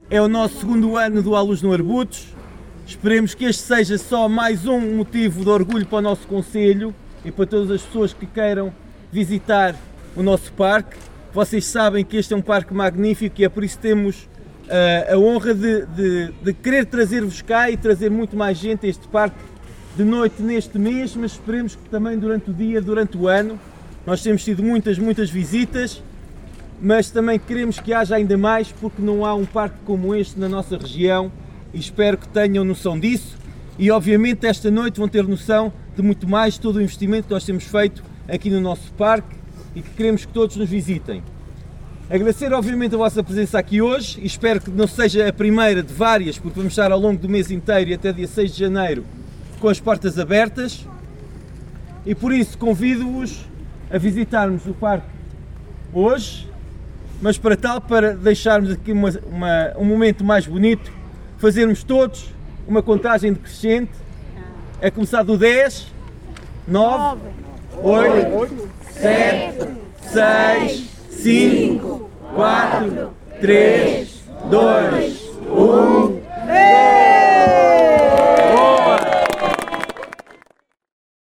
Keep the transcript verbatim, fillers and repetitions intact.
É o nosso segundo ano do A-Luz no Arbutos. Esperemos que este seja só mais um motivo de orgulho para o nosso concelho e para todas as pessoas que queiram visitar o nosso parque. Vocês sabem que este é um parque magnífico e é por isso que temos uh, a honra de, de, de querer trazer-vos cá e trazer muito mais gente a este parque de noite neste mês, mas esperemos que também durante o dia, durante o ano. Nós temos tido muitas, muitas visitas, mas também queremos que haja ainda mais porque não há um parque como este na nossa região e espero que tenham noção disso e obviamente esta noite vão ter noção de muito mais todo o investimento que nós temos feito aqui no nosso parque e que queremos que todos nos visitem. Agradecer obviamente a vossa presença aqui hoje e espero que não seja a primeira de várias, porque vamos estar ao longo do mês inteiro e até dia seis de janeiro com as portas abertas e por isso convido-vos a visitarmos o parque hoje, mas para tal, para deixarmos aqui uma, uma, um momento mais bonito, fazermos todos uma contagem decrescente, é começar do dez, nove, oito, sete, seis, cinco, quatro, três, dois,